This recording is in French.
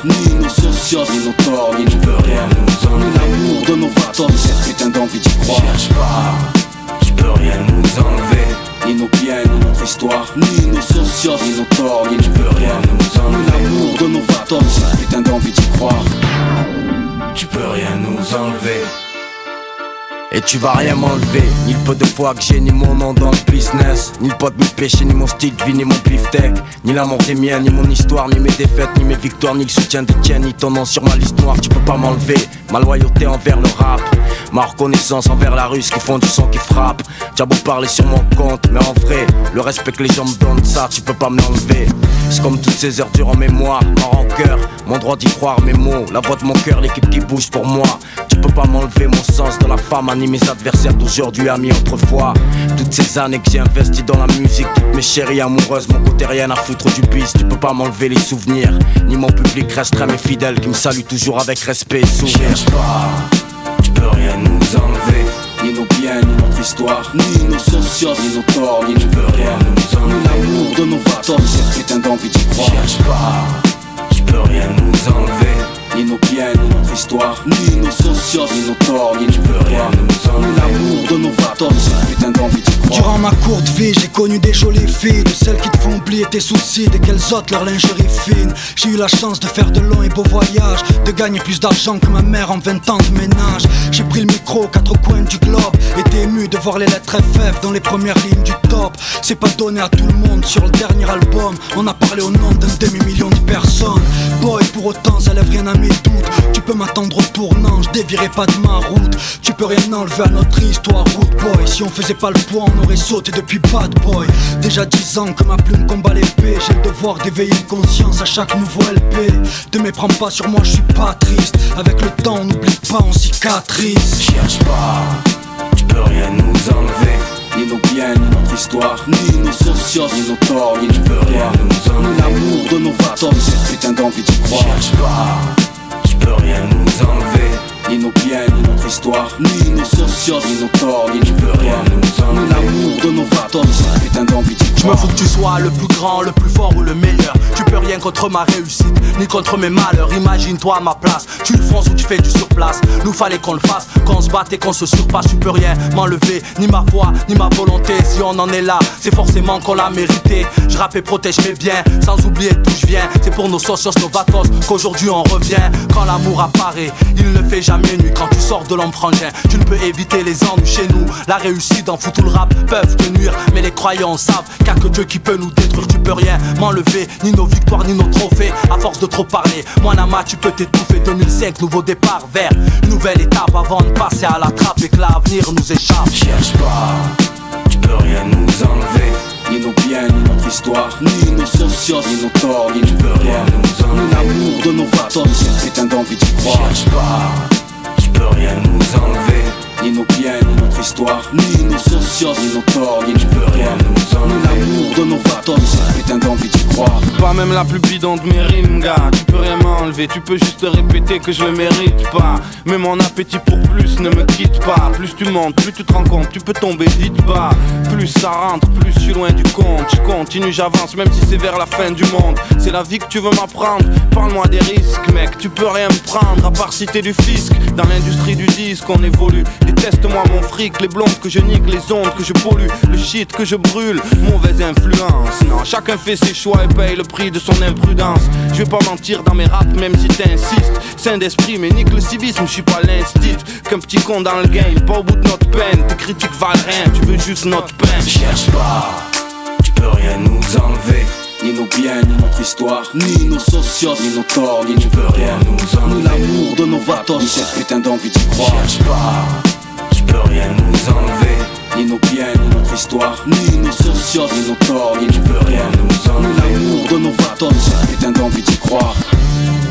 ni nos socios, ni nos torts, ni tu peux rien nous enlever. Ni l'amour de nos vatos, ni cette putain d'envie d'y croire. Cherche pas, tu peux rien nous enlever. Ni nos biens, ni notre histoire, ni nos socios, ni nos torts, ni tu peux rien nous enlever. L'amour de nos vatos, ni cette putain d'envie d'y croire. Tu peux rien nous enlever. Et tu vas rien m'enlever, ni le peu de foi que j'ai, ni mon nom dans le business, ni le pot de mes péchés, ni mon style de vie, ni mon beefsteak, ni l'amour des miens, ni mon histoire, ni mes défaites, ni mes victoires, ni le soutien de tiens, ni ton nom sur ma liste noire. Tu peux pas m'enlever ma loyauté envers le rap, ma reconnaissance envers la Russe qui font du son qui frappe. T'as beau parler sur mon compte, mais en vrai, le respect que les gens me donnent, ça tu peux pas me l'enlever. C'est comme toutes ces heures dures en mémoire, ma rancœur, mon droit d'y croire, mes mots, la voix de mon cœur, l'équipe qui bouge pour moi. Tu peux pas m'enlever mon sens de la femme, ni mes adversaires d'aujourd'hui, amis autrefois. Toutes ces années que j'ai investi dans la musique, toutes mes chéries amoureuses, mon côté rien à foutre du bis. Tu peux pas m'enlever les souvenirs, ni mon public restreint mais fidèle qui me salue toujours avec respect et sourire. Cherche pas, tu peux rien nous enlever. Ni nos biens, ni notre histoire, ni nos socios, ni nos torts, ni tu peux rien nous enlever. Ni l'amour de nos vatos, ni cette putain d'envie d'y croire. Cherche pas, tu peux rien nous enlever. Ni nos biens, ni notre histoire, ni nos socios, ni nos torts, ni tu peux rien nous enlever. L'amour de nos vatos, ni cette putain d'envie d'y croire. Durant ma courte vie, j'ai connu des jolies filles, de celles qui te font oublier tes soucis dès qu'elles ôtent leur lingerie fine. J'ai eu la chance de faire de longs et beaux voyages, de gagner plus d'argent que ma mère en 20 ans de ménage. J'ai pris le micro aux quatre coins du globe, été ému de voir les lettres FF dans les premières lignes du top. C'est pas donné à tout le monde, sur le dernier album on a parlé au nom d'un demi-million de personnes. Boy, pour autant ça lève rien à mes doutes. Tu peux m'attendre au tournant, je dévierai pas de ma route. Tu peux rien enlever à notre histoire, root boy. Si on faisait pas le poids, on aurait sauté depuis bad boy. Déjà 10 ans que ma plume combat l'épée, j'ai le devoir d'éveiller une conscience à chaque nouveau LP. Te méprends pas sur moi, je suis pas triste. Avec le temps, on n'oublie pas, on cicatrise. Cherche pas, tu peux rien nous enlever. Ni nos biens, ni notre histoire, ni nos socios, ni nos torts, ni tu peux rien nous enlever. Ni l'amour de nos vatos, ni cette putain d'envie d'y croire. Cherche pas, tu peux rien nous enlever. Ni nos biens, ni notre histoire, ni nos socios, ni nos torts, ni tu peux rien nous enlever. Ni l'amour de nos vatos, ni cette putain d'envie d'y croire. Je me fous que tu sois le plus grand, le plus fort ou le meilleur. Tu peux rien contre ma réussite, ni contre mes malheurs. Imagine-toi à ma place, tu le fonces ou tu fais du surplace. Nous fallait qu'on le fasse, qu'on se batte et qu'on se surpasse. Tu peux rien m'enlever, ni ma foi, ni ma volonté. Si on en est là, c'est forcément qu'on l'a mérité. Je rappe et protège mes biens, sans oublier d'où je viens. C'est pour nos socios, nos vatos, qu'aujourd'hui on revient. Quand l'amour apparaît, il ne fait jamais nuit. Quand tu sors de l'empruntin, tu ne peux éviter les ennuis chez nous. La réussite dans foot ou le rap peuvent te nuire, mais les croyants savent qu'il n'y a que Dieu qui peut nous détruire. Tu peux rien m'enlever, ni nos victoires, ni nos trophées. À force de trop parler, moi Nama, tu peux t'étouffer. 2005, nouveau départ vers une nouvelle étape avant de passer à la trappe et que l'avenir nous échappe. Cherche pas, tu peux rien nous enlever. Ni nos biens, ni notre histoire, ni nos socios, ni nos torts, ni tu peux rien nous enlever. Ni l'amour de nos vatos, ni cette putain d'envie d'y croire. Cherche pas, tu peux rien nous enlever. Ni nos biens, ni notre histoire, ni nos socios, ni nos torts, ni tu peux rien nous enlever. Ni l'amour de nos vatos, ni cette putain d'envie d'y croire. Pas même la plus bidon de mes rimes, gars. Tu peux rien m'enlever, tu peux juste répéter que je le mérite pas. Mais mon appétit pour plus ne me quitte pas. Plus tu montes, plus tu te rends compte, tu peux tomber vite bas. Plus ça rentre, plus je suis loin du compte. Je continue, j'avance, même si c'est vers la fin du monde. C'est la vie que tu veux m'apprendre, parle-moi des risques, mec. Tu peux rien me prendre, à part citer du fisc. Dans l'industrie du disque, on évolue. Déteste-moi mon fric, les blondes que je nique, les ondes que je pollue, le shit que je brûle, mauvaise influence. Non, chacun fait ses choix et paye le prix de son imprudence. Je vais pas mentir dans mes raps, même si t'insistes. Saint d'esprit, mais nique le civisme, je suis pas l'instit. Qu'un petit con dans le game, pas au bout de notre peine. Tes critiques valent rien, tu veux juste notre peine. Cherche pas, tu peux rien nous enlever. Ni nos biens, ni notre histoire, ni nos socios, ni nos torts, ni tu peux rien nous enlever. Ni l'amour de nos vatos, ni cette putain d'envie d'y croire. Cherche pas, tu peux rien nous enlever. Ni nos biens, ni notre histoire, ni nos socios, ni nos torts, ni tu peux rien nous enlever. Ni l'amour de nos vatos, ni cette putain d'envie d'y croire.